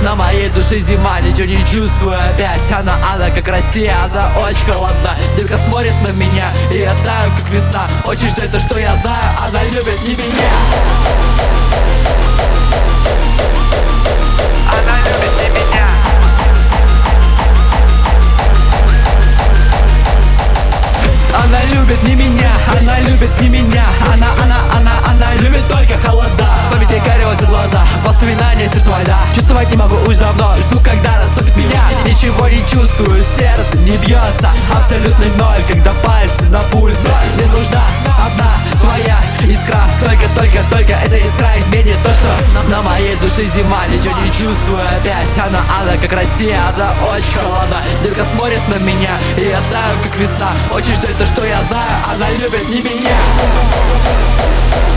На моей душе зима, ничего не чувствую опять. Она как Россия, она очень холодна. Детка смотрит на меня, и я таю, как весна. Очень жаль то, что я знаю, она любит не меня. Она любит не меня. Она любит не меня, она любит не меня. Она любит только холода. В памяти горятся глаза, воспоминания, сердце льда. Чувствовать не могу уж давно, жду, когда наступит меня. Ничего не чувствую, сердце не бьется. Абсолютный ноль, когда пальцы на пульсе. Мне нужна одна твоя искра. Только эта искра изменит то, что на моей душе зима, ничего не чувствую опять. Она как Россия, она очень холодна. Детка смотрит на меня, и я таю, как весна. Очень жаль то, что я знаю, она любит не меня.